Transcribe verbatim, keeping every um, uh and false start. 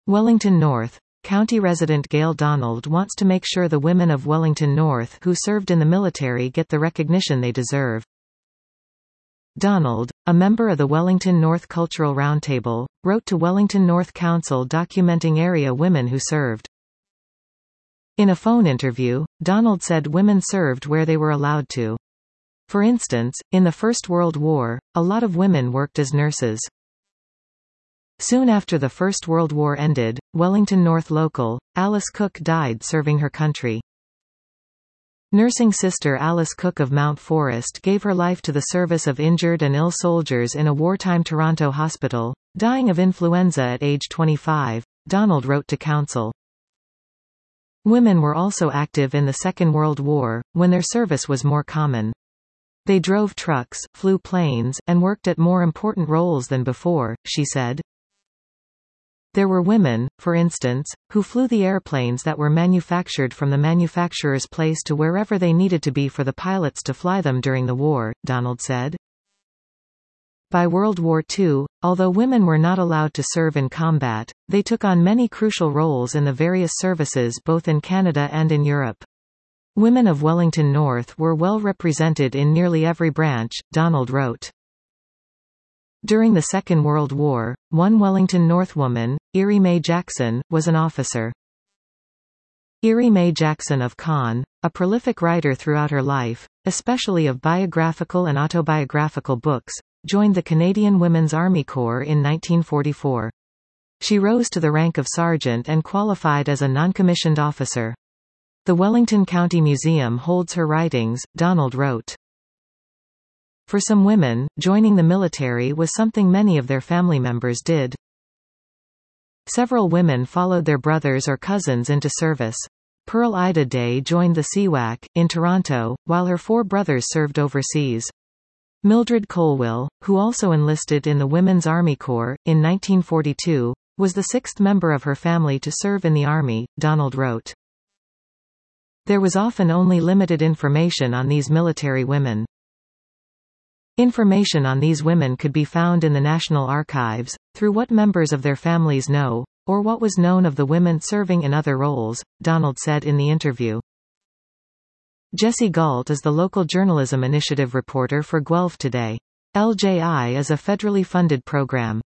Wellington North. County resident Gail Donald wants to make sure the women of Wellington North who served in the military get the recognition they deserve. Donald, a member of the Wellington North Cultural Roundtable, wrote to Wellington North Council documenting area women who served. In a phone interview, Donald said women served where they were allowed to. For instance, in the First World War, a lot of women worked as nurses. Soon after the First World War ended, Wellington North local, Alice Cook died serving her country. Nursing sister Alice Cook of Mount Forest gave her life to the service of injured and ill soldiers in a wartime Toronto hospital, dying of influenza at age twenty-five, Donald wrote to council. Women were also active in the Second World War, when their service was more common. They drove trucks, flew planes, and worked at more important roles than before, she said. There were women, for instance, who flew the airplanes that were manufactured from the manufacturer's place to wherever they needed to be for the pilots to fly them during the war, Donald said. By World War Two, although women were not allowed to serve in combat, they took on many crucial roles in the various services both in Canada and in Europe. Women of Wellington North were well represented in nearly every branch, Donald wrote. During the Second World War, one Wellington North woman, Erie Mae Jackson, was an officer. Erie Mae Jackson of Caen, a prolific writer throughout her life, especially of biographical and autobiographical books, joined the Canadian Women's Army Corps in nineteen forty-four. She rose to the rank of sergeant and qualified as a non-commissioned officer. The Wellington County Museum holds her writings, Donald wrote. For some women, joining the military was something many of their family members did. Several women followed their brothers or cousins into service. Pearl Ida Day joined the C W A C, in Toronto, while her four brothers served overseas. Mildred Colwill, who also enlisted in the Women's Army Corps, in nineteen forty-two, was the sixth member of her family to serve in the Army, Donald wrote. There was often only limited information on these military women. Information on these women could be found in the National Archives, through what members of their families know, or what was known of the women serving in other roles, Donald said in the interview. Jessie Galt is the local journalism initiative reporter for Guelph Today. L J I is a federally funded program.